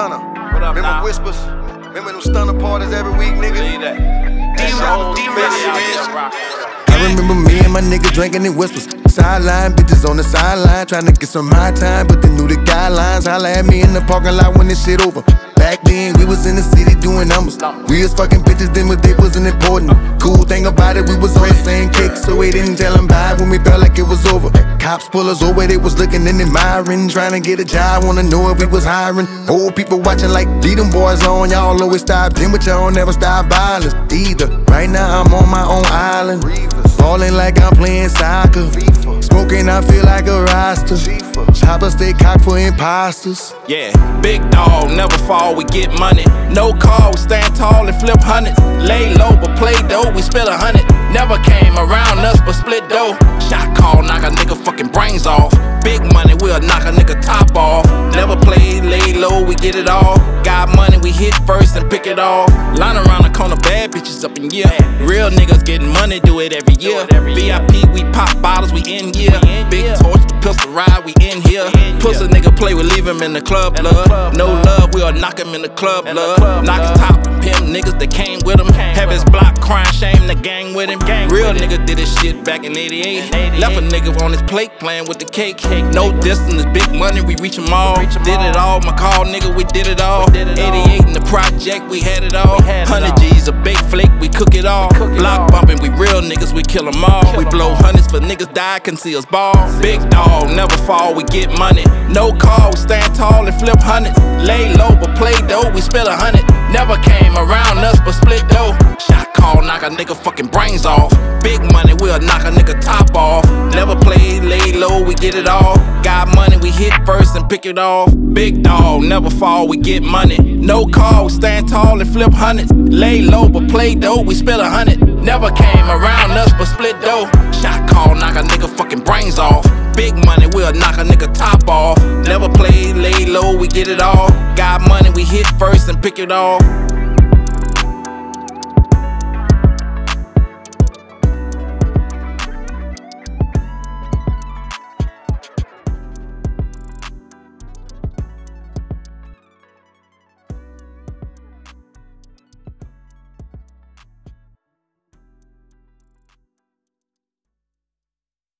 Stunner. Remember Whispers? Remember them Stunner parties every week, nigga? I remember me and my niggas drinking in Whispers. Sideline bitches on the sideline, trying to get some my time, but they knew the guidelines. Holla at me in the parking lot when this shit over. Back then, we was in the city doing numbers. We was fucking bitches then, but they wasn't important. Cool thing about it, we was on the same kick, so we didn't tell them bye when we felt like it was over. Cops pull us over, they was looking and admiring, trying to get a job, wanna know if we was hiring. Old people watching like, leave them boys on, y'all always stop in, but y'all never stop violence either. Right now, I'm on my own island, falling like I'm playing soccer. Smoking, I feel like a roster. Chopper stay cocked for imposters. Yeah, big dog, never fall, we get money. No call, we stand tall and flip hundreds. Lay low, but play dough, we spill 100. Never came around us, but split dough. Shot call, knock a nigga fucking brains off. Big money, we'll knock a nigga top off. Never played, lay low, we get it all. Got money, we hit first and pick it off. Line around the corner, bad bitches up in here. Real niggas getting money, do it every year. VIP, we pop bottles, we in here. Big torch, the pistol ride, we in here. Pussy nigga play, we leave him in the club, love. No love, we'll knock him in the club, love. Knock his top, pimp niggas that came with him. Have his block crying, shame the gang with him. Real nigga did his shit back in 88. Left a nigga on his plate playing with the cake. No distance, big money, we reach them all. Did it all, McCall nigga, we did it all. 88 in the project, we had it all. 100 G's, a big flake, we cook it all. Block bumping, we real niggas, we kill them all. We blow hundreds for niggas die, can see us ball. Big dog, never fall, we get money. No call, we stand tall and flip hundreds. Lay low, but play dough, we spill 100. Never came around us, but split dough. Shot call, knock a nigga fucking brains off. Big money, we'll knock a nigga top off. Never played, lay low, we get it all. Got money, we hit first and pick it off. Big dog, never fall, we get money. No call, we stand tall and flip hundreds. Lay low, but play dough, we spill 100. Never came around us, but split dough. Shot call, knock a nigga fucking brains off. Big money, we'll knock a nigga top off. Never played, lay low, we get it all. Got money, we hit first and pick it off.